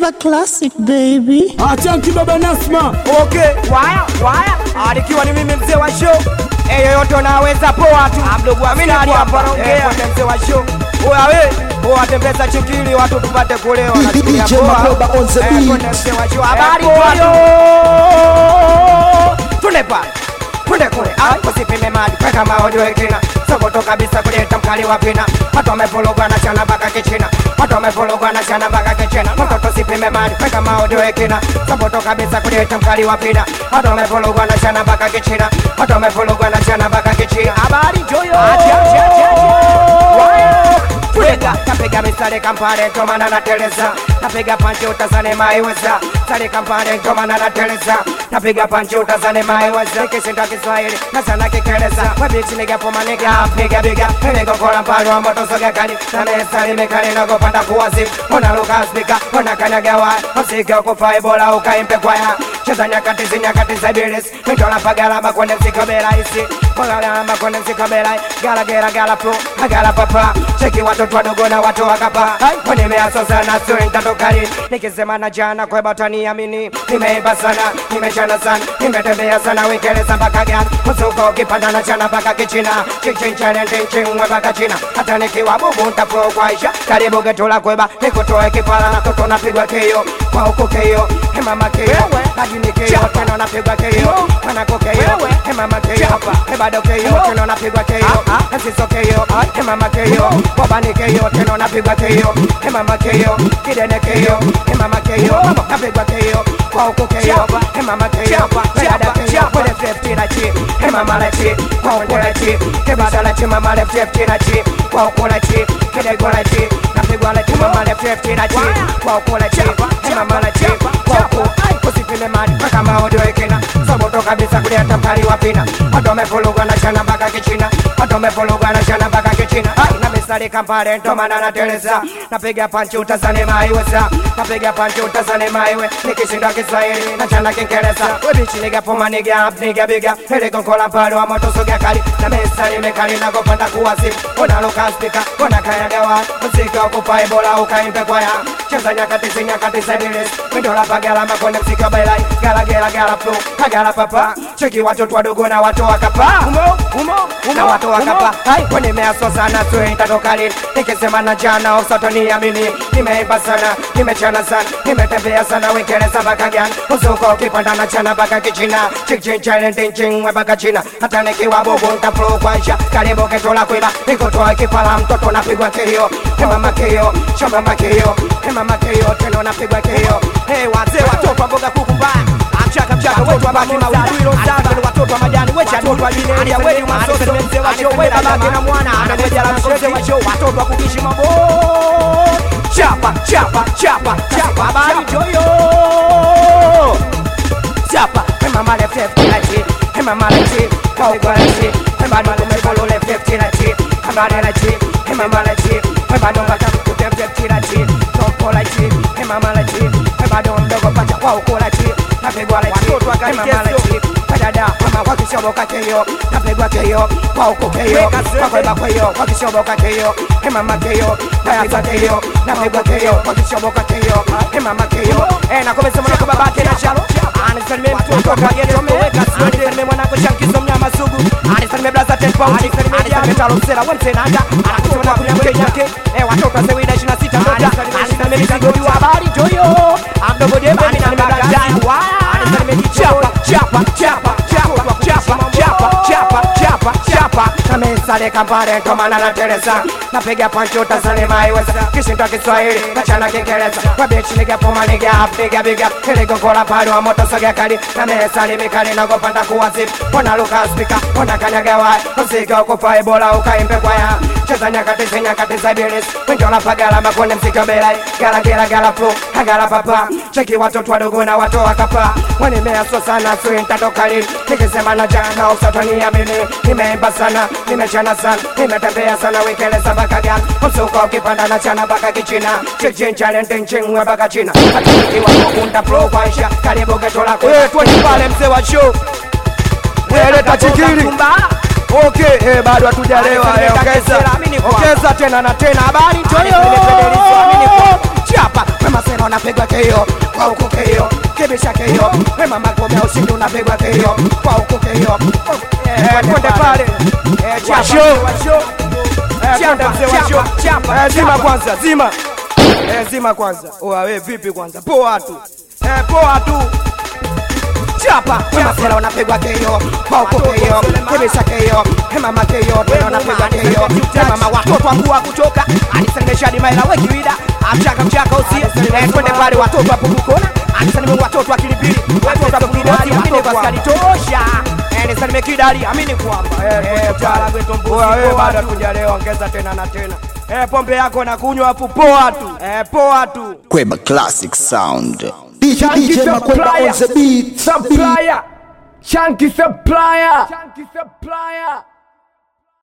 Flavor Classic baby. Achanki baba Nasma. Okay, waya. Alikiwa ni mimi mzee wa show. Yoyote unaweza poa tu. Mdogo wa mimi hapa anaongea. Mzee wa show. Oya we, oa tembeza chikili watu tupate kulewa na chikili poa. Mzee wa show. Habari hiyo. Tunepa. Kunde kule, usipime mali, kweka maojo ekina. Sokoto kabisa kuleta mkali wa pina. Watu wamepologwa na chana baka kichina. Watu wamepologwa na chana baka kichina. Mtoto sipime mali, kweka maojo ekina. Sokoto kabisa kuleta mkali wa pina. Watu wamepologwa na chana baka kichina. Watu wamepologwa na chana baka kichina. Habari joyo. Tulega, napega misale kampare tomana na teleza. Napega panchi utazane maiweza. Sale kampare tomana na teleza. Napega panchi utazane maiweza. Kishinda Kiswahili, na sana kikeleza. Wabichi nige poma nige apiga biga. Nige kola mpano wa moto soga kali. Na mesali mekali na gopanda kuwazi. Ona luka spika, ona kanyaga wa. Msike ukufa ebola ukaimpe kwaya. Cheza nyakati za bilis. Nitola pagala makone msika bela isi. Pagala makone msika bela. Gala gera gala pro, gala papa. Cheki watoto wadogo na watu wakapa. Kwani measo sana sio ntatokali. Nikisema na jana kwa batani amini. Nimeiba sana, nimechana sana. Nimetembea sana Uingereza mpaka gani. Msuko ukipanda na chana mpaka kichina. Chichin challenge chingwe mpaka china. Hata nikiwa bubu nitapro kwa isha. Karibu geto la kweba, nikutoe kipala na toto napigwa keyo. Kwa huko keyo, mama keyo. Majini keyo, tena napigwa keyo. Manako keyo, mama keyo. Bado keyo, tena napigwa keyo. Nasiso keyo, mama keyo. Wabani keyo, tena napigwa keyo. Mama keyo, kidene keyo. Mama keyo, napigwa keyo. Kwa huko keyo, mama keyo. Bada keyo, kule 50 na chi. Mama la chi, kwa huko la chi. Kebada la chi, mama la 50 na chi. Kwa huko la chi, kidego la chi. Napigwa la chi, mama la 50 na chi. Kwa huko la chi, mama la chi. Kwa huko, usipime mali, mpaka maodo ekina. Soboto kabisa kuleta mkali wa pina. Watu wamepologwa na chana mpaka kichina. Watu wamepologwa na chana mpaka kichina. Na misali kampare ntomana na teleza. Napiga panchi utazane maiweza. Napiga panchi utazane maiwe. Nikishinda Kiswahili na chana Kiingereza. Webichi niga poma niga up niga biga. Hele konkola mpalo wa moto soga kali. Na misali mekali na gopanda kuwasi. Ona luka spika, ona kaya gawa. Msika ukupa ebola ukaimpe kwaya. Cheza nyakati za bilis. Mindola pagala makone msika bailai. Gala gala gala flow, gala papa. Cheki watoto wadogo na watu wakapa. Na watu wakapa. Kwenye measo sana sue itatokali. Nikisema na jana usato niamini. Nimeiba sana, nimechana sana. Nimetembea sana Uingereza mpaka gani. Msuko ukipanda na chana mpaka kichina. Chichin challenge chingwe mpaka china. Hata nikiwa bubu nitapro kwa isha. Karibu geto la kweba, nikutoe kipala mtoto napigwa keyo. Mama keyo, mama keyo. Mama keyo, tena napigwa keyo. Hey wazee watoto mboga kuku mbaya. Mchaka watu wa baki mawilo sana watoto wa majani wecha watoto wa dini ya wewe masoso mzee wa show wewe babake na mwana anakuja la mzee wa show watoto wa kukishi mambo chapa habari joyo chapa mama left left mama left kwa galaxy mama ndo mebolo left left habari left mama left mama ndo baka left left tompo left mama left mama ndo mdogo pacha kwa ukola left napigwa watoto wakalikeso padada mama wakishoboka keyo napigwa keyo kwa huko keyo kwa keyo wakishoboka keyo mama keyo napigwa keyo napigwa keyo wakishoboka keyo mama keyo na komesema na babake na chalo anisalime mtoto wa geto meweka anisalime mwanangu shankizo mnyama sugu anisalime blaza tempo anisalime talo msela wemse nanda anakuchona kunyamke yake watoto wa sewida 26 ndoja anisalime mizigo wa habari joyo amdogo jembe anisalime blaza chapa namesale kampare ntomana na teleza napiga panchi utazane maiweza kishinda Kiswahili na chana Kiingereza wabichi niga poma niga apiga biga hele gongola palo wa moto soga kali namesale mikali na gopanda kuwazi ona luka spika ona kanyaga wa msika ukufa ebola ukaimpe kwaya cheza nyakati za bilis windola pagala makone msika belai gala flow gala papa cheki watoto wadogo na watu wakapa wani measo sana sue ntatokali nikisema na jana usato niamini nimeimba sana nimechana sana nimetembea sana Uingereza mpaka gani msuko ukipanda na chana mpaka kichina chichin challenge chingwe mpaka china hata nikiwa kukunda pro kwa isha karibu geto lako tuweni pale mzee wa show leta chikili okay bado hatujalewa ongeza tena na tena habari toyo chapa mama sema unapigwa KO kwa huku KO kibisha KO we mama ngome ya ushindi unapigwa KO kwa huku KO twende pale washo zima kwanza zima kwanza wewe vipi kwanza poa tu chapa masela unapigwa KO kwa huko KO kibisha KO mama KO tena unapigwa KO mama watoto wangu wa kuchoka anisemesha hadi maila wewe kiwida mchaka usi twende pale watoto hapo kukona anisemesha watoto wa Kilipili watoto wa Kidali amini kwa skali tosha nisemesha Kidali amini kwamba tala kwetu mbuzi wewe bado kujaleo ongeza tena na tena pombe yako na kunywa hapo poa tu Kweba Classic Sound. DJ Makweba on the beat. Supplier. Chunky supplier.